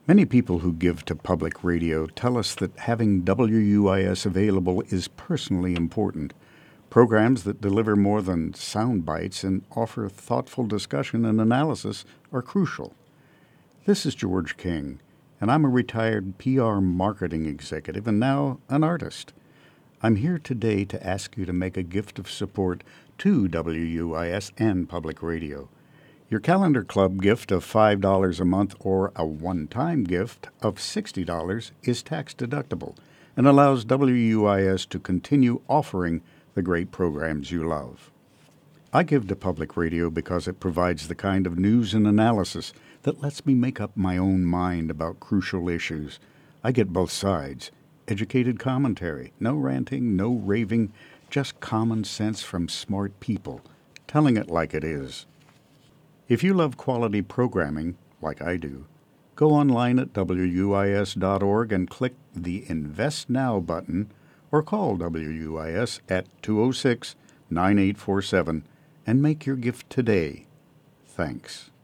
Many people who give to public radio tell us that having WUIS available is personally important. Programs that deliver more than sound bites and offer thoughtful discussion and analysis are crucial. This is George King, and I'm a retired PR marketing executive and now an artist. I'm here today to ask you to make a gift of support to WUIS and public radio. Your Calendar Club gift of $5 a month or a one-time gift of $60 is tax-deductible and allows WUIS to continue offering the great programs you love. I give to public radio because it provides the kind of news and analysis that lets me make up my own mind about crucial issues. I get both sides. Educated commentary, no ranting, no raving, just common sense from smart people, telling it like it is. If you love quality programming, like I do, go online at WUIS.org and click the Invest Now button or call WUIS at 206-9847 and make your gift today. Thanks.